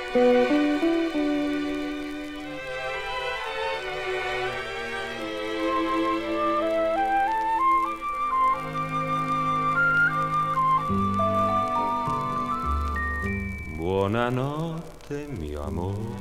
Buonanotte mio amore,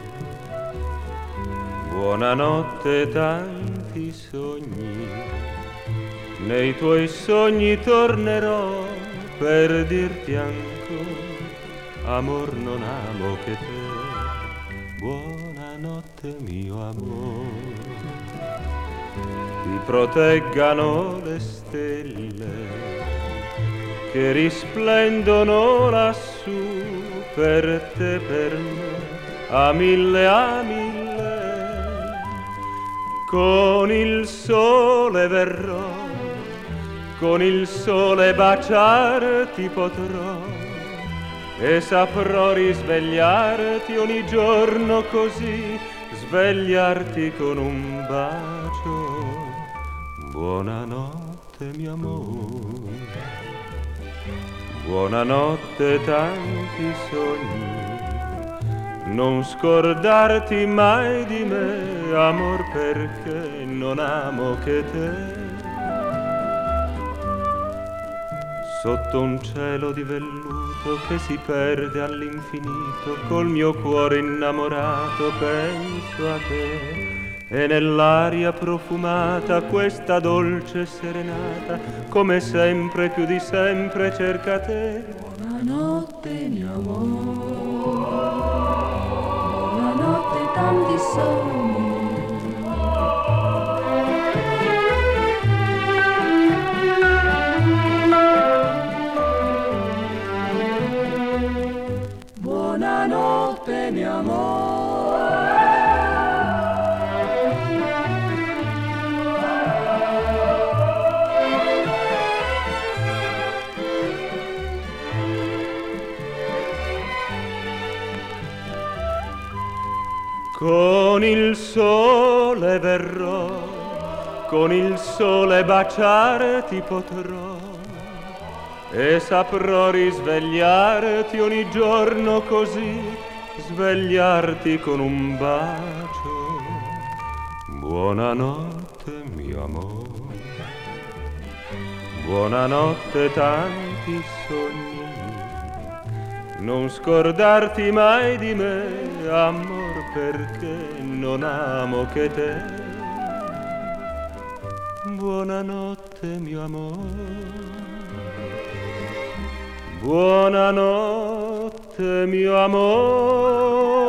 buonanotte tanti sogni, nei tuoi sogni tornerò per dirti ancora, amor non amo che te. Buonanotte mio amore, ti proteggano le stelle che risplendono lassù per te, per me, a mille, con il sole verrò, con il sole baciarti potrò e saprò risvegliarti ogni giorno così, svegliarti con un bacio. Buonanotte mio amore, buonanotte tanti sogni, non scordarti mai di me, amor, perché non amo che te. Sotto un cielo di velluto che si perde all'infinito, col mio cuore innamorato penso a te. E nell'aria profumata questa dolce serenata, come sempre più di sempre cerca te. Buonanotte mio amore, buonanotte tanti sogni. Buonanotte mio amore. Con il sole verrò, con il sole baciarti potrò e saprò risvegliarti ogni giorno così, svegliarti con un bacio. Buonanotte mio amore, buonanotte tanti sogni, non scordarti mai di me, amor, perché non amo che te. Buonanotte mio amore, buonanotte mio amore.